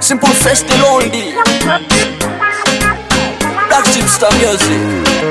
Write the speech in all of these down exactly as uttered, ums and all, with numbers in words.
Simple face the lonely. Black Chipster music.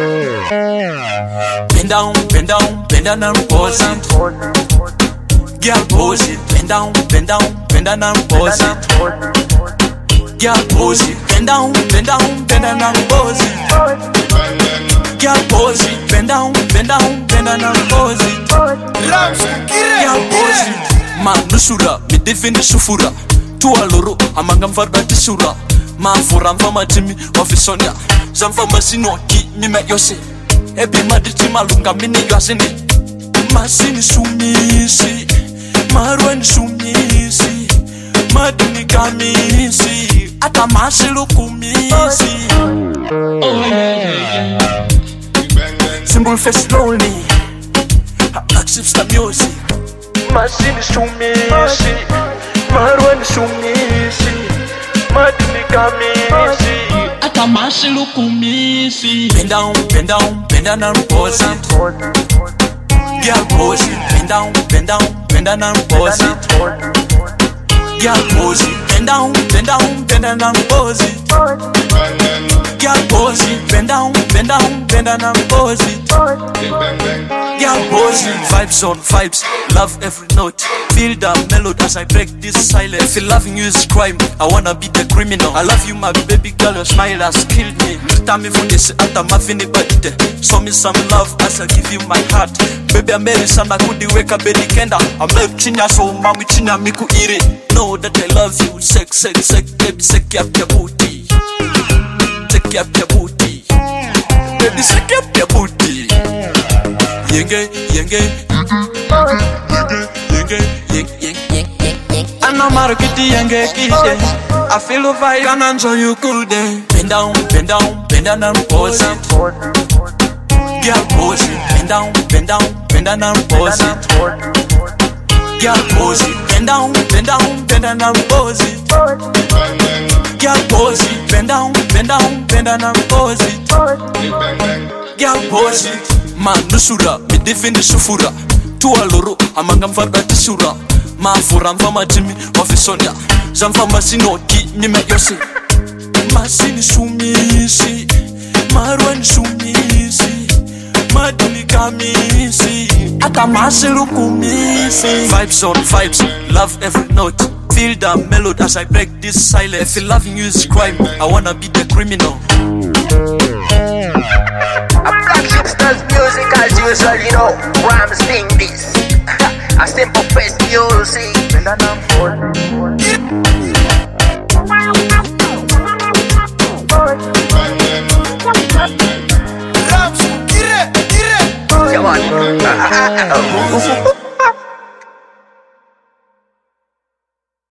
Bend down, bend down, bend down and pose it. Girl pose it. Bend down, bend down, bend down and pose it. Girl pose it. Bend down, bend down, bend down and pose it. Girl pose it. Bend down, bend down, bend down and pose it. Girl pose it. Man nusura, mi defini sufura. Tua loro, amanga mfarda tisura. Ma fura mfama timi, wafisonia. Zamfama sinoki, mime yose. Ebi maditi malunga mini yosini. Masini sumisi, marwen sumisi. Madini kamisi, ata masilu kumisi. Oh yeah. Simple face lonely. Black Chipster music. Masini sumisi, marwen sumisi. Madini kamisi, ata masilu kumisi. Bend down, bend down, bend down and pose it. Girl pose it. Bend down, bend down, bend down and pose it. Girl pose it. Bend down, bend down, bend down and pose it. Girl pose it. Bend down, bend down, bend down and pose it. Girl pose it. Vibes on vibes, love every note. Feel the melody as I break this silence. If loving you is crime, I wanna be the criminal. I love you my baby girl, your smile has killed me. Tell me from this at the muffin birthday. Show me some love as I give you my heart. Baby I'm very son, I could wake up any kenda. I'm love chinya so mami chinya miku ire. Know that I love you, sex, sex, sex, baby, sex up your booty. Take up your booty. Baby, sex up your booty. Yenge, yenge, yenge, yenge, yenge. I'm not marketing yenge kide. I feel the vibe and enjoy you good day. Bend down, bend down, bend down and pose it. Girl pose it. Bend down, bend down, bend down and pose it. Girl pose it. Bend down, bend down, bend down and pose it. Girl pose it. Bend down, bend down, bend down and pose it. Girl pose it. Man nusura, mi defini sufura. Tua loro, amanga mfarda tisura. Ma fura mfama timi, wafisonia. Zamfama sinoki, nime yose. Masini sumisi, marwen sumisi. Madini kamisi, ata masilu kumisi. Vibes on vibes, love every note. Feel the melody as I break this silence. If loving you is crime, I wanna be the criminal. A Black Chipster's music as usual, you know. Ram sing this. A simple face music. Come on.